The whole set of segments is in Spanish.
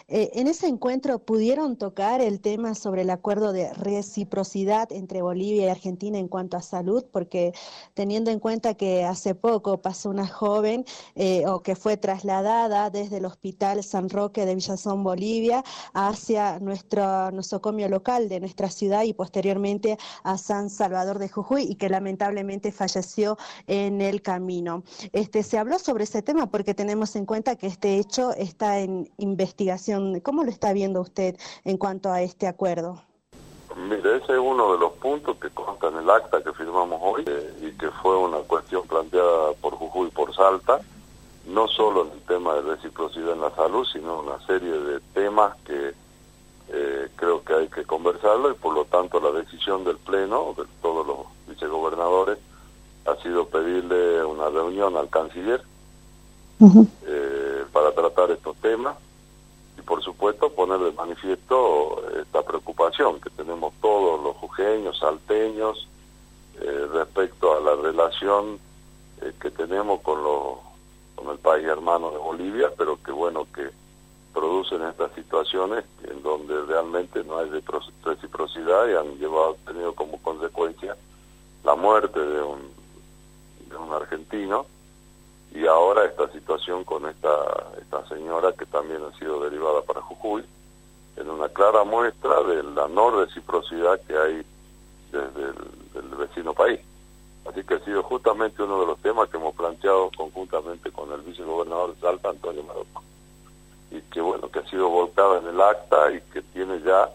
En ese encuentro pudieron tocar el tema sobre el acuerdo de reciprocidad entre Bolivia y Argentina en cuanto a salud, porque teniendo en cuenta que hace poco pasó una joven o que fue trasladada desde el Hospital San Roque de Villazón, Bolivia, hacia nuestro nosocomio local de nuestra ciudad y posteriormente a San Salvador de Jujuy y que lamentablemente falleció en el camino. Se habló sobre ese tema porque tenemos en cuenta que este hecho está en investigación. ¿Cómo lo está viendo usted en cuanto a este acuerdo? Mire, ese es uno de los puntos que consta en el acta que firmamos hoy y que fue una cuestión planteada por Jujuy y por Salta, no solo en el tema de reciprocidad en la salud, sino una serie de temas que creo que hay que conversarlo y por lo tanto la decisión del Pleno, de todos los vicegobernadores, ha sido pedirle una reunión al canciller para tratar estos temas y por supuesto poner de manifiesto esta preocupación que tenemos todos los jujeños, salteños, respecto a la relación que tenemos con el país hermano de Bolivia, pero que bueno, que producen estas situaciones en donde realmente no hay reciprocidad y han tenido como consecuencia la muerte de un argentino y ahora esta situación con esta señora que también ha sido derivada para Jujuy, en una clara muestra de la no reciprocidad que hay desde el vecino país. Así que ha sido justamente uno de los temas que hemos planteado conjuntamente con el vicegobernador de Salta, Antonio Maroco, y que bueno, que ha sido volcada en el acta y que tiene ya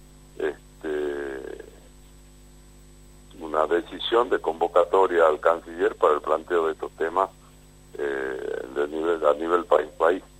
una decisión de convocatoria al canciller para el planteo de estos temas a nivel país.